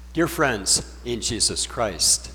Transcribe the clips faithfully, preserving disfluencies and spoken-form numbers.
Dear friends in Jesus Christ,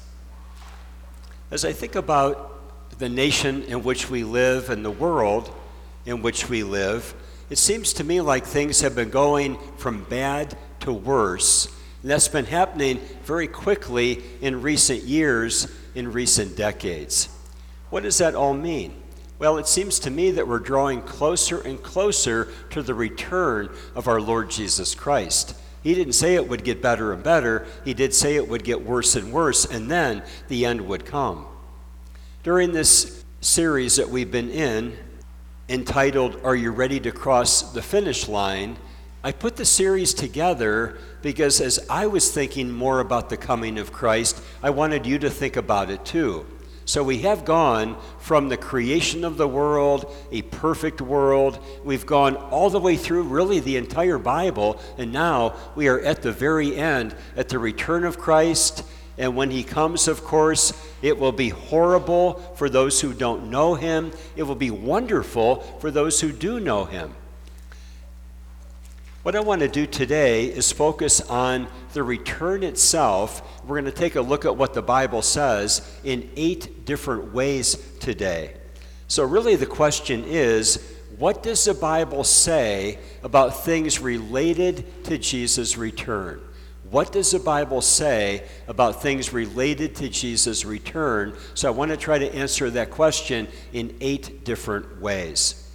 as I think about the nation in which we live and the world in which we live, it seems to me like things have been going from bad to worse. And that's been happening very quickly in recent years, in recent decades. What does that all mean? Well, it seems to me that we're drawing closer and closer to the return of our Lord Jesus Christ. He didn't say it would get better and better. He did say it would get worse and worse, and then the end would come. During this series that we've been in, entitled, Are You Ready to Cross the Finish Line? I put the series together because as I was thinking more about the coming of Christ, I wanted you to think about it too. So we have gone from the creation of the world, a perfect world. We've gone all the way through really the entire Bible, and now we are at the very end, at the return of Christ. And when he comes, of course, it will be horrible for those who don't know him. It will be wonderful for those who do know him. What I want to do today is focus on the return itself. We're going to take a look at what the Bible says in eight different ways today. So really the question is, what does the Bible say about things related to Jesus' return? What does the Bible say about things related to Jesus' return? So I want to try to answer that question in eight different ways.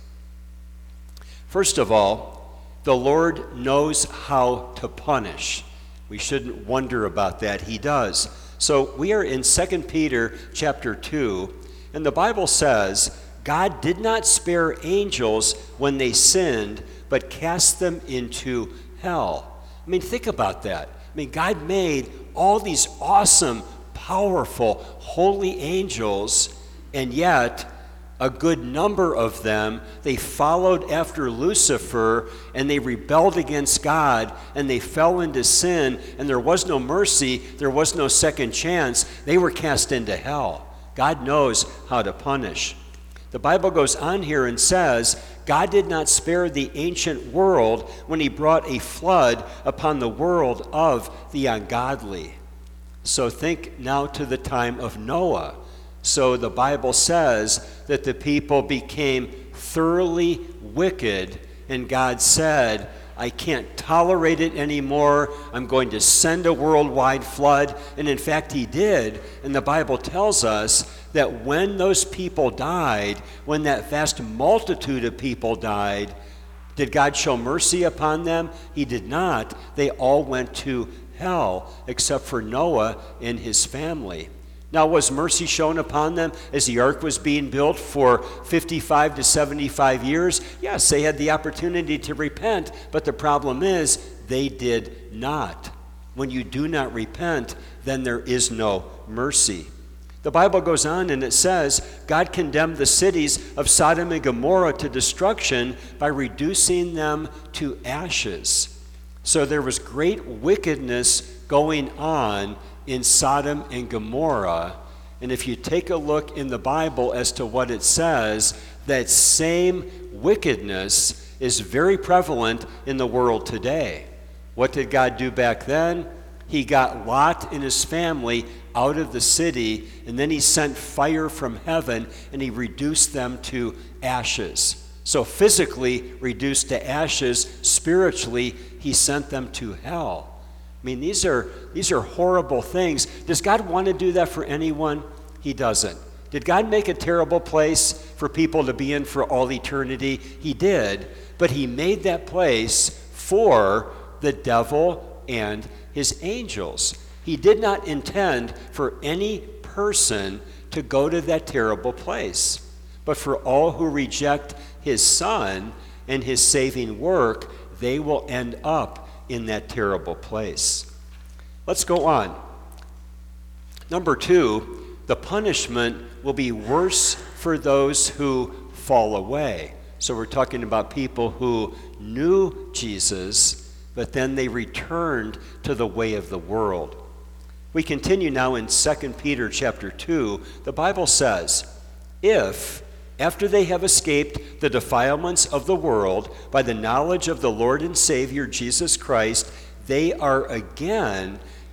First of all, the Lord knows how to punish. We shouldn't wonder about that. He does. So we are in Second Peter chapter two, and the Bible says, God did not spare angels when they sinned, but cast them into hell. I mean, think about that. I mean, God made all these awesome, powerful, holy angels, and yet a good number of them, they followed after Lucifer, and they rebelled against God, and they fell into sin, and there was no mercy, there was no second chance. They were cast into hell. God knows how to punish. The Bible goes on here and says, God did not spare the ancient world when he brought a flood upon the world of the ungodly. So think now to the time of Noah. So the Bible says that the people became thoroughly wicked, and God said, I can't tolerate it anymore. I'm going to send a worldwide flood. And in fact, he did. And the Bible tells us that when those people died, when that vast multitude of people died, did God show mercy upon them? He did not. They all went to hell, except for Noah and his family. Now, was mercy shown upon them as the ark was being built for fifty-five to seventy-five years? Yes, they had the opportunity to repent, but the problem is they did not. When you do not repent, then there is no mercy. The Bible goes on and it says, God condemned the cities of Sodom and Gomorrah to destruction by reducing them to ashes. So there was great wickedness going on in Sodom and Gomorrah. And if you take a look in the Bible as to what it says, that same wickedness is very prevalent in the world today. What did God do back then? He got Lot and his family out of the city, and then he sent fire from heaven, and he reduced them to ashes. So physically reduced to ashes, spiritually, he sent them to hell. I mean, these are these are horrible things. Does God want to do that for anyone? He doesn't. Did God make a terrible place for people to be in for all eternity? He did, but he made that place for the devil and his angels. He did not intend for any person to go to that terrible place, but for all who reject his Son and his saving work, they will end up in that terrible place. Let's go on. Number two, the punishment will be worse for those who fall away. So we're talking about people who knew Jesus, but then they returned to the way of the world. We continue now in Second Peter chapter two. The Bible says, if after they have escaped the defilements of the world by the knowledge of the Lord and Savior Jesus Christ, they are again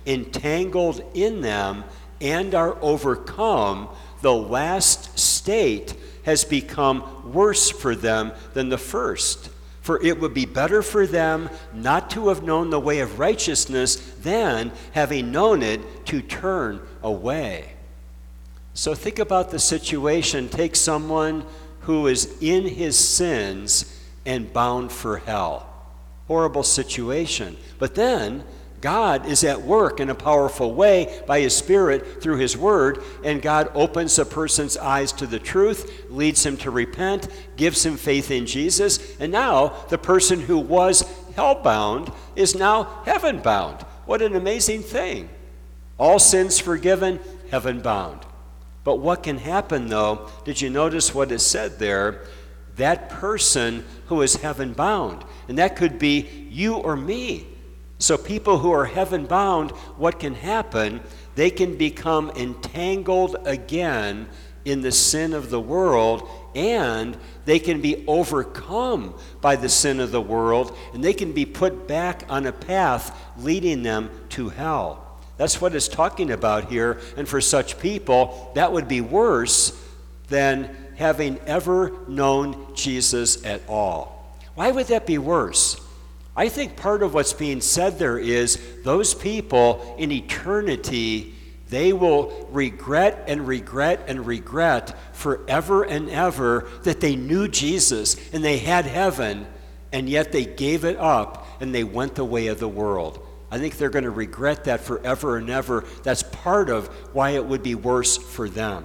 entangled in them and are overcome, the last state has become worse for them than the first. For it would be better for them not to have known the way of righteousness than, having known it, to turn away. So think about the situation. Take someone who is in his sins and bound for hell. Horrible situation. But then God is at work in a powerful way by his Spirit through his word, and God opens a person's eyes to the truth, leads him to repent, gives him faith in Jesus, and now the person who was hell-bound is now heaven-bound. What an amazing thing. All sins forgiven, heaven-bound. But what can happen, though? Did you notice what it said there? That person who is heaven-bound, and that could be you or me. So people who are heaven-bound, what can happen? They can become entangled again in the sin of the world, and they can be overcome by the sin of the world, and they can be put back on a path leading them to hell. That's what it's talking about here, and for such people, that would be worse than having ever known Jesus at all. Why would that be worse? I think part of what's being said there is those people in eternity, they will regret and regret and regret forever and ever that they knew Jesus and they had heaven, and yet they gave it up and they went the way of the world. I think they're going to regret that forever and ever. That's part of why it would be worse for them.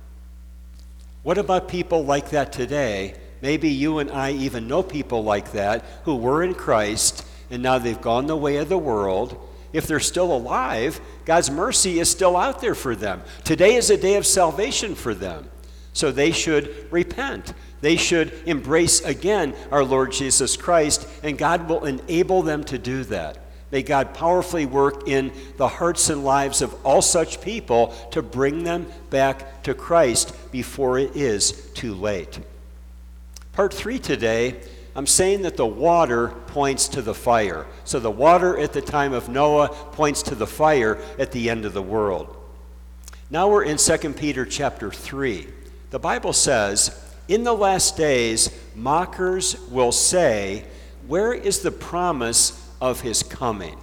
What about people like that today? Maybe you and I even know people like that who were in Christ and now they've gone the way of the world. If they're still alive, God's mercy is still out there for them. Today is a day of salvation for them. So they should repent. They should embrace again our Lord Jesus Christ, and God will enable them to do that. May God powerfully work in the hearts and lives of all such people to bring them back to Christ before it is too late. Part three today, I'm saying that the water points to the fire. So the water at the time of Noah points to the fire at the end of the world. Now we're in Second Peter chapter three. The Bible says, "In the last days, mockers will say, 'Where is the promise of his coming?'"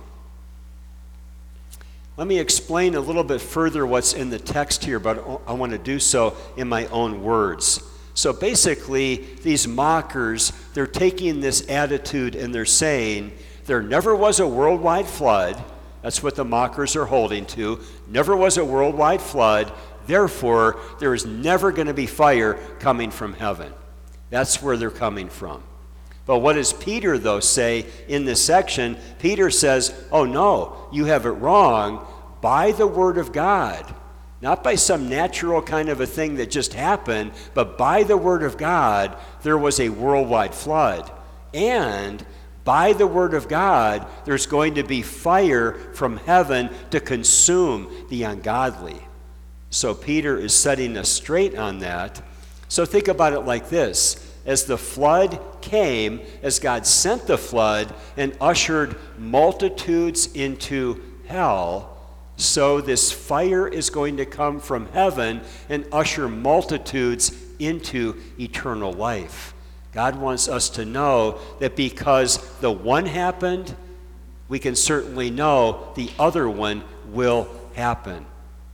Let me explain a little bit further what's in the text here, but I want to do so in my own words. So basically, these mockers, they're taking this attitude and they're saying, there never was a worldwide flood. That's what the mockers are holding to. Never was a worldwide flood. Therefore, there is never going to be fire coming from heaven. That's where they're coming from. But what does Peter, though, say in this section? Peter says, oh no, you have it wrong. By the word of God, not by some natural kind of a thing that just happened, but by the word of God, there was a worldwide flood. And by the word of God, there's going to be fire from heaven to consume the ungodly. So Peter is setting us straight on that. So think about it like this. As the flood came, as God sent the flood and ushered multitudes into hell, so this fire is going to come from heaven and usher multitudes into eternal life. God wants us to know that because the one happened, we can certainly know the other one will happen.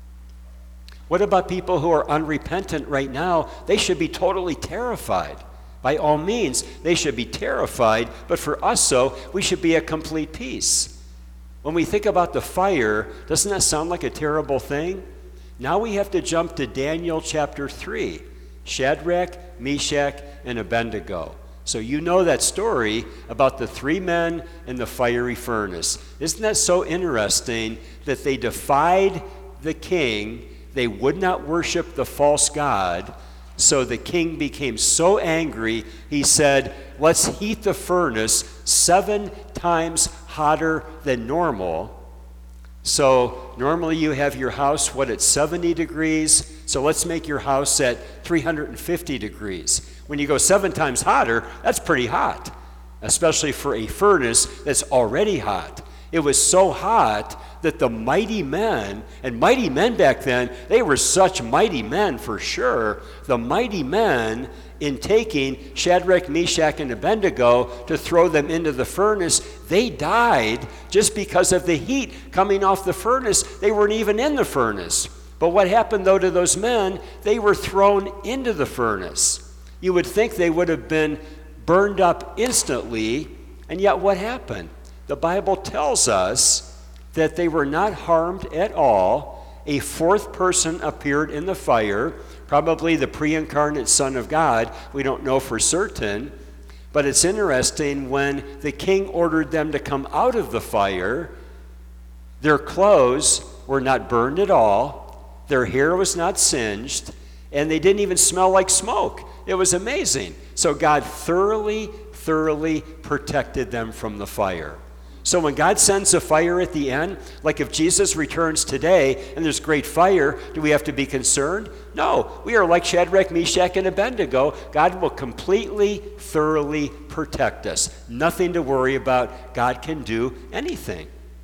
What about people who are unrepentant right now? They should be totally terrified. By all means, they should be terrified, but for us, so, we should be at complete peace. When we think about the fire, doesn't that sound like a terrible thing? Now we have to jump to Daniel chapter three, Shadrach, Meshach, and Abednego. So you know that story about the three men in the fiery furnace. Isn't that so interesting that they defied the king? They would not worship the false god. So the king became so angry, he said, let's heat the furnace seven times hotter than normal. So normally you have your house, what, at seventy degrees? So let's make your house at three hundred fifty degrees. When you go seven times hotter, that's pretty hot, especially for a furnace that's already hot. It was so hot that the mighty men, and mighty men back then, they were such mighty men for sure. The mighty men, in taking Shadrach, Meshach, and Abednego to throw them into the furnace, they died just because of the heat coming off the furnace. They weren't even in the furnace. But what happened, though, to those men? They were thrown into the furnace. You would think they would have been burned up instantly, and yet what happened? The Bible tells us that they were not harmed at all. A fourth person appeared in the fire, probably the pre-incarnate Son of God. We don't know for certain. But it's interesting, when the king ordered them to come out of the fire, their clothes were not burned at all, their hair was not singed, and they didn't even smell like smoke. It was amazing. So God thoroughly, thoroughly protected them from the fire. So when God sends a fire at the end, like if Jesus returns today and there's great fire, do we have to be concerned? No, we are like Shadrach, Meshach, and Abednego. God will completely, thoroughly protect us. Nothing to worry about. God can do anything.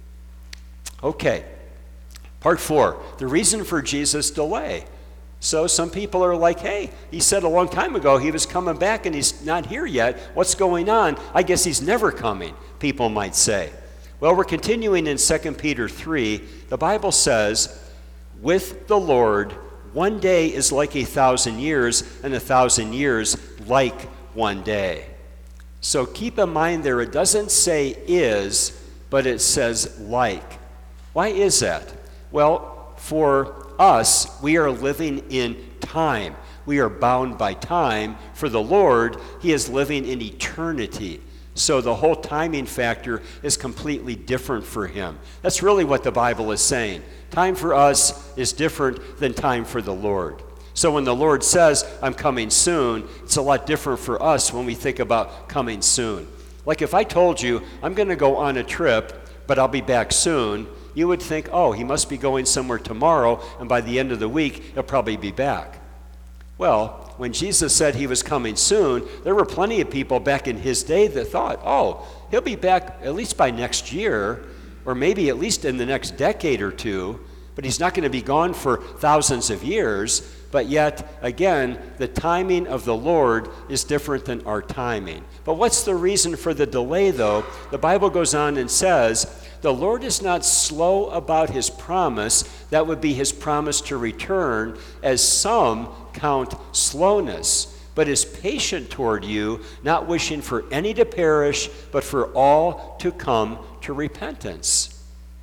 Okay, part four, the reason for Jesus' delay. So some people are like, hey, he said a long time ago he was coming back and he's not here yet. What's going on? I guess he's never coming, people might say. Well, we're continuing in Second Peter three. The Bible says, with the Lord, one day is like a thousand years, and a thousand years like one day. So keep in mind there, it doesn't say is, but it says like. Why is that? Well, for us, we are living in time. We are bound by time. For the Lord, he is living in eternity. So the whole timing factor is completely different for him. That's really what the Bible is saying. Time for us is different than time for the Lord. So when the Lord says, I'm coming soon, it's a lot different for us when we think about coming soon. Like if I told you, I'm going to go on a trip, but I'll be back soon, you would think, oh, he must be going somewhere tomorrow, and by the end of the week, he'll probably be back. Well, when Jesus said he was coming soon, there were plenty of people back in his day that thought, oh, he'll be back at least by next year, or maybe at least in the next decade or two, but he's not going to be gone for thousands of years. But yet, again, the timing of the Lord is different than our timing. But what's the reason for the delay, though? The Bible goes on and says, the Lord is not slow about his promise. That would be his promise to return, as some count slowness, but is patient toward you, not wishing for any to perish, but for all to come to repentance.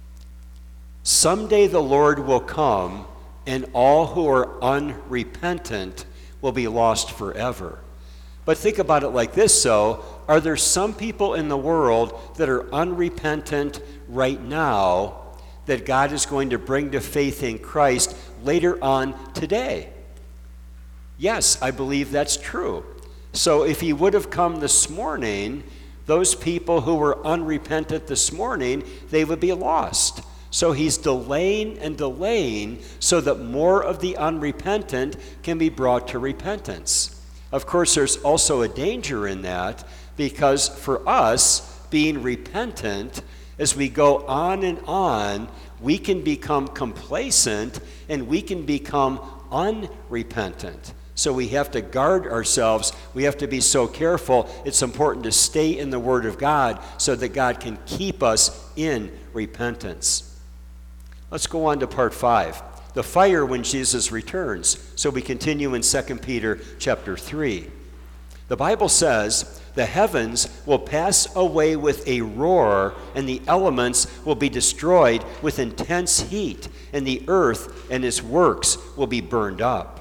Someday the Lord will come, and all who are unrepentant will be lost forever. But think about it like this, so are there some people in the world that are unrepentant right now that God is going to bring to faith in Christ later on today? Yes, I believe that's true. So if he would have come this morning, those people who were unrepentant this morning, they would be lost. So he's delaying and delaying so that more of the unrepentant can be brought to repentance. Of course, there's also a danger in that, because for us, being repentant, as we go on and on, we can become complacent and we can become unrepentant. So we have to guard ourselves. We have to be so careful. It's important to stay in the Word of God so that God can keep us in repentance. Let's go on to part five. The fire when Jesus returns. So we continue in Second Peter chapter three. The Bible says, the heavens will pass away with a roar, and the elements will be destroyed with intense heat, and the earth and its works will be burned up.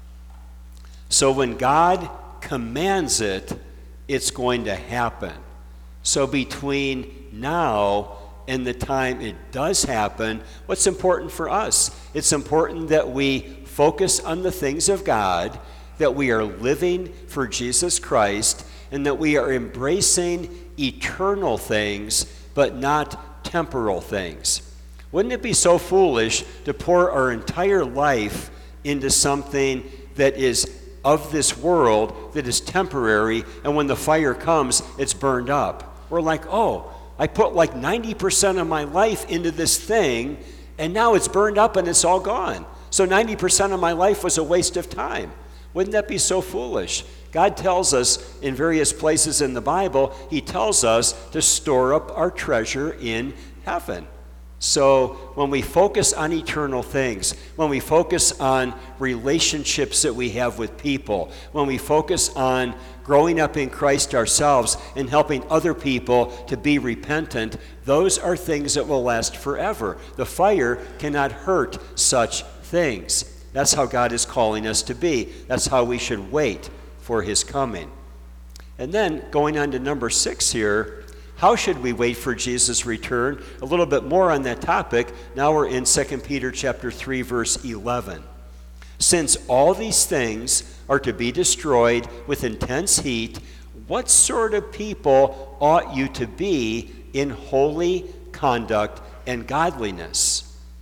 So when God commands it, it's going to happen. So between now and the time it does happen, what's important for us? It's important that we focus on the things of God, that we are living for Jesus Christ, and that we are embracing eternal things, but not temporal things. Wouldn't it be so foolish to pour our entire life into something that is of this world, that is temporary, and when the fire comes, it's burned up? We're like, oh, I put like ninety percent of my life into this thing, and now it's burned up and it's all gone. So ninety percent of my life was a waste of time. Wouldn't that be so foolish? God tells us in various places in the Bible, he tells us to store up our treasure in heaven. So when we focus on eternal things, when we focus on relationships that we have with people, when we focus on growing up in Christ ourselves and helping other people to be repentant, those are things that will last forever. The fire cannot hurt such things. That's how God is calling us to be. That's how we should wait for his coming. And then going on to number six here, how should we wait for Jesus' return? A little bit more on that topic. Now we're in Second Peter chapter three, verse eleven. Since all these things are to be destroyed with intense heat, what sort of people ought you to be in holy conduct and godliness?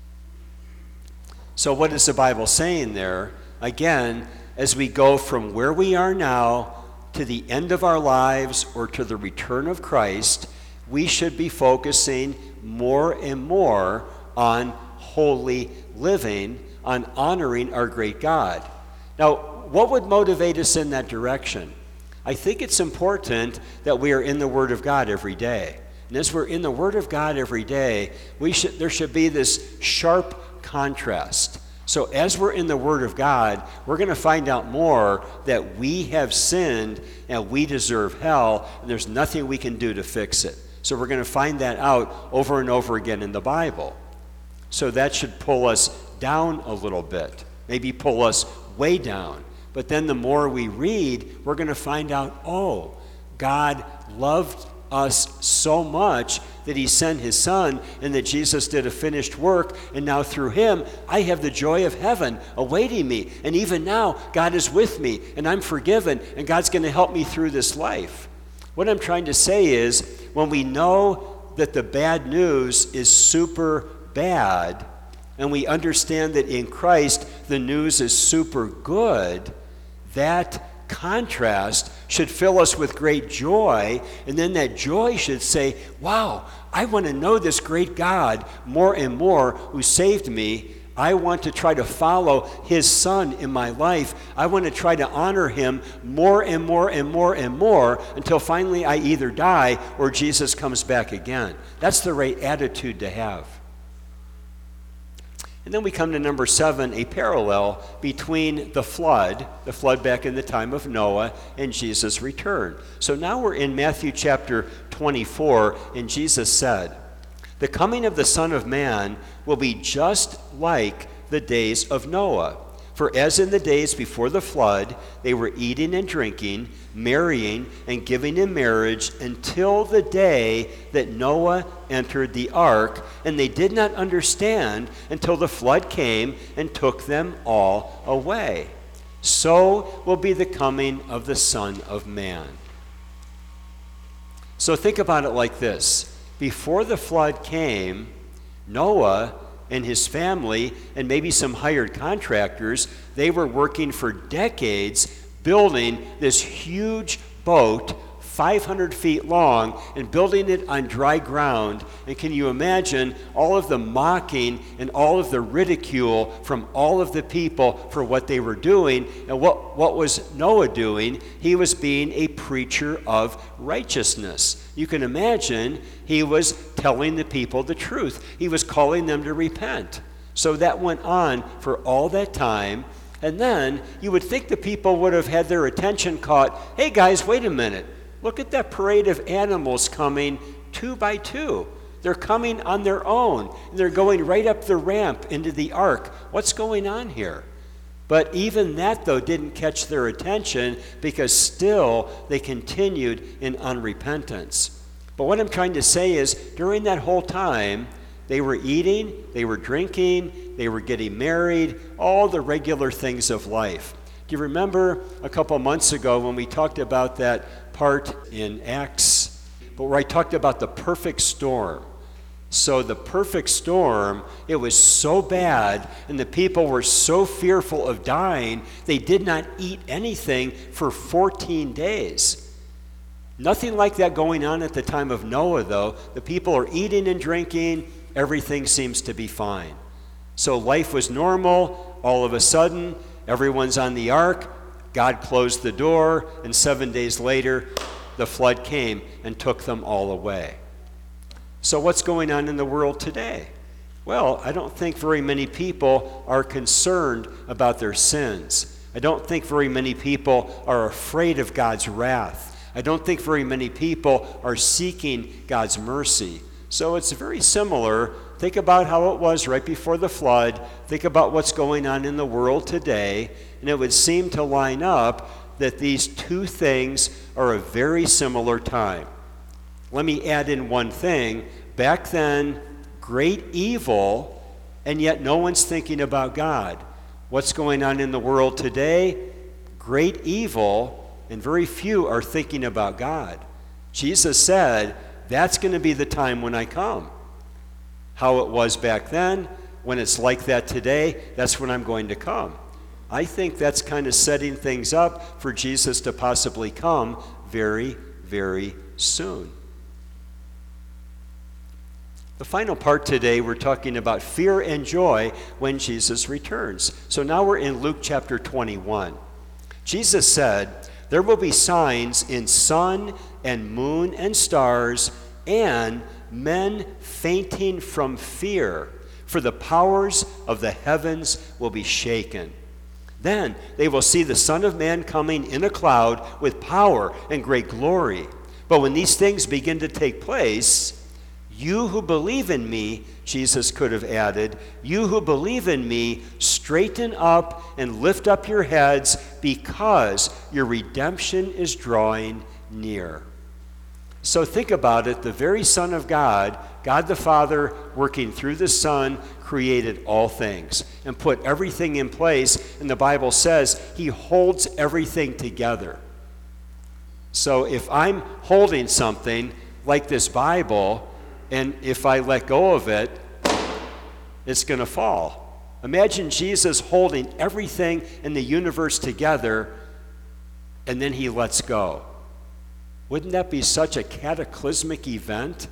So what is the Bible saying there? Again, as we go from where we are now to the end of our lives or to the return of Christ, we should be focusing more and more on holy living, on honoring our great God. Now, what would motivate us in that direction? I think it's important that we are in the Word of God every day. And as we're in the Word of God every day, we should, there should be this sharp contrast. So as we're in the Word of God, we're going to find out more that we have sinned and we deserve hell, and there's nothing we can do to fix it. So we're going to find that out over and over again in the Bible. So that should pull us down a little bit, maybe pull us way down. But then the more we read, we're going to find out, oh, God loved us so much that he sent his son, and that Jesus did a finished work, and now through him I have the joy of heaven awaiting me, and even now God is with me and I'm forgiven, and God's going to help me through this life. What I'm trying to say is, when we know that the bad news is super bad, and we understand that in Christ the news is super good, that contrast should fill us with great joy, and then that joy should say, wow, I want to know this great God more and more who saved me. I want to try to follow his son in my life. I want to try to honor him more and more and more and more until finally I either die or Jesus comes back again. That's the right attitude to have. And then we come to number seven, a parallel between the flood, the flood back in the time of Noah, and Jesus' return. So now we're in Matthew chapter twenty-four, and Jesus said, "The coming of the Son of Man will be just like the days of Noah. For as in the days before the flood, they were eating and drinking, marrying and giving in marriage until the day that Noah entered the ark, and they did not understand until the flood came and took them all away. So will be the coming of the Son of Man." So think about it like this. Before the flood came, Noah and his family, and maybe some hired contractors, they were working for decades building this huge boat, five hundred feet long, and building it on dry ground. And can you imagine all of the mocking and all of the ridicule from all of the people for what they were doing? And what, what was Noah doing? He was being a preacher of righteousness. You can imagine he was telling the people the truth. He was calling them to repent. So that went on for all that time. And then you would think the people would have had their attention caught. Hey guys, wait a minute. Look at that parade of animals coming two by two. They're coming on their own. And they're going right up the ramp into the ark. What's going on here? But even that, though, didn't catch their attention, because still they continued in unrepentance. But what I'm trying to say is, during that whole time, they were eating, they were drinking, they were getting married, all the regular things of life. Do you remember a couple months ago when we talked about that part in Acts, but where I talked about the perfect storm? So the perfect storm, it was so bad, and the people were so fearful of dying, they did not eat anything for fourteen days. Nothing like that going on at the time of Noah, though. The people are eating and drinking. Everything seems to be fine. So life was normal. All of a sudden, everyone's on the ark. God closed the door, and seven days later, the flood came and took them all away. So what's going on in the world today? Well, I don't think very many people are concerned about their sins. I don't think very many people are afraid of God's wrath. I don't think very many people are seeking God's mercy. So it's very similar. Think about how it was right before the flood. Think about what's going on in the world today. And it would seem to line up that these two things are a very similar time. Let me add in one thing. Back then, great evil, and yet no one's thinking about God. What's going on in the world today? Great evil, and very few are thinking about God. Jesus said, that's going to be the time when I come. How it was back then, when it's like that today, that's when I'm going to come. I think that's kind of setting things up for Jesus to possibly come very, very soon. The final part today, we're talking about fear and joy when Jesus returns. So now we're in Luke chapter twenty-one. Jesus said, there will be signs in sun and moon and stars, and men fainting from fear, for the powers of the heavens will be shaken. Then they will see the Son of Man coming in a cloud with power and great glory. But when these things begin to take place, you who believe in me, Jesus could have added, you who believe in me, straighten up and lift up your heads, because your redemption is drawing near. So think about it. The very Son of God, God the Father, working through the Son, created all things and put everything in place. And the Bible says he holds everything together. So if I'm holding something like this Bible, and if I let go of it, it's going to fall. Imagine Jesus holding everything in the universe together, and then he lets go. Wouldn't that be such a cataclysmic event?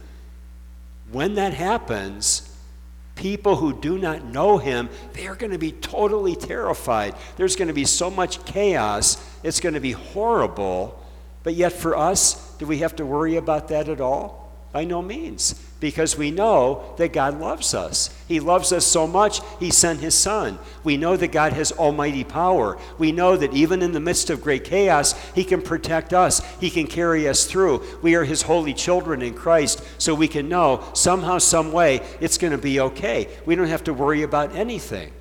When that happens, people who do not know him, they are going to be totally terrified. There's going to be so much chaos. It's going to be horrible. But yet for us, do we have to worry about that at all? By no means, because we know that God loves us. He loves us so much, he sent his Son. We know that God has almighty power. We know that even in the midst of great chaos, he can protect us. He can carry us through. We are his holy children in Christ, so we can know somehow, some way, it's going to be okay. We don't have to worry about anything.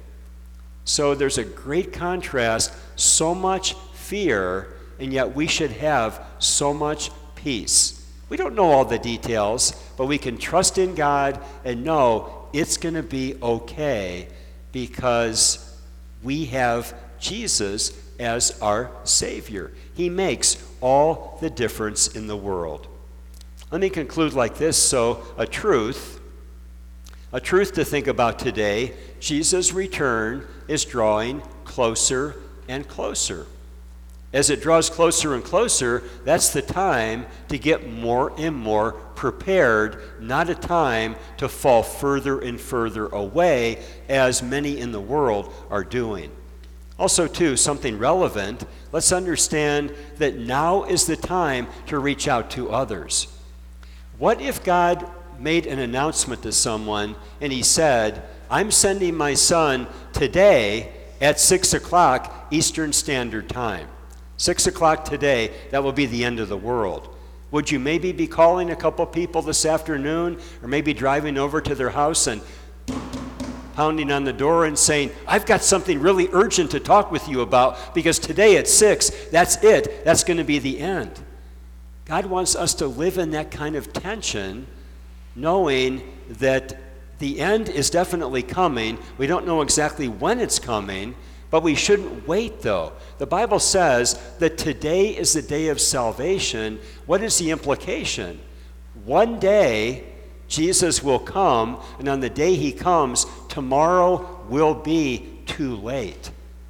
So there's a great contrast, so much fear, and yet we should have so much peace. We don't know all the details, but we can trust in God and know it's going to be okay because we have Jesus as our Savior. He makes all the difference in the world. Let me conclude like this. So, a truth, a truth to think about today, Jesus' return is drawing closer and closer. As it draws closer and closer, that's the time to get more and more prepared, not a time to fall further and further away, as many in the world are doing. Also, too, something relevant, let's understand that now is the time to reach out to others. What if God made an announcement to someone and he said, I'm sending my son today at six o'clock Eastern Standard Time. Six o'clock today, that will be the end of the world. Would you maybe be calling a couple people this afternoon, or maybe driving over to their house and pounding on the door and saying, I've got something really urgent to talk with you about, because today at six, that's it. That's going to be the end. God wants us to live in that kind of tension, knowing that the end is definitely coming. We don't know exactly when it's coming, but we shouldn't wait, though. The Bible says that today is the day of salvation. What is the implication? One day, Jesus will come, and on the day he comes, tomorrow will be too late.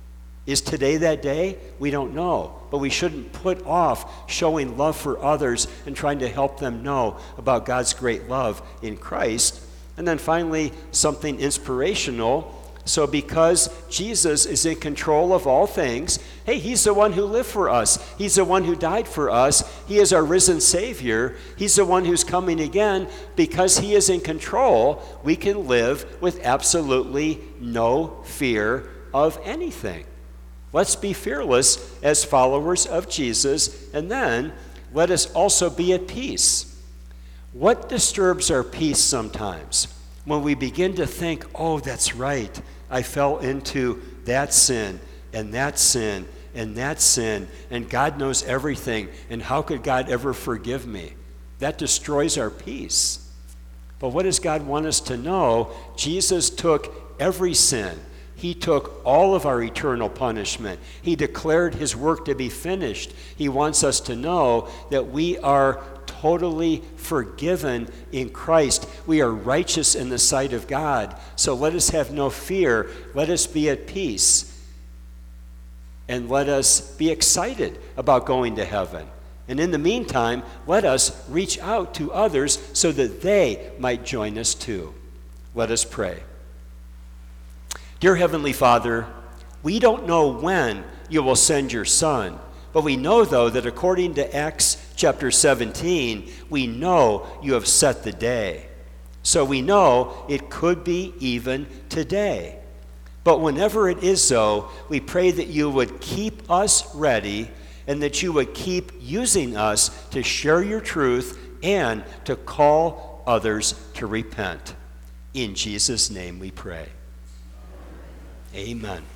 Is today that day? We don't know. But we shouldn't put off showing love for others and trying to help them know about God's great love in Christ. And then finally, something inspirational. So because Jesus is in control of all things, hey, he's the one who lived for us. He's the one who died for us. He is our risen Savior. He's the one who's coming again. Because he is in control, we can live with absolutely no fear of anything. Let's be fearless as followers of Jesus, and then let us also be at peace. What disturbs our peace sometimes? When we begin to think, oh, that's right, I fell into that sin, and that sin, and that sin, and God knows everything, and how could God ever forgive me? That destroys our peace. But what does God want us to know? Jesus took every sin. He took all of our eternal punishment. He declared his work to be finished. He wants us to know that we are totally forgiven in Christ. We are righteous in the sight of God. So let us have no fear. Let us be at peace. And let us be excited about going to heaven. And in the meantime, let us reach out to others so that they might join us too. Let us pray. Dear Heavenly Father, we don't know when you will send your Son, but we know, though, that according to Acts chapter seventeen, we know you have set the day. So we know it could be even today. But whenever it is so, we pray that you would keep us ready and that you would keep using us to share your truth and to call others to repent. In Jesus' name we pray. Amen.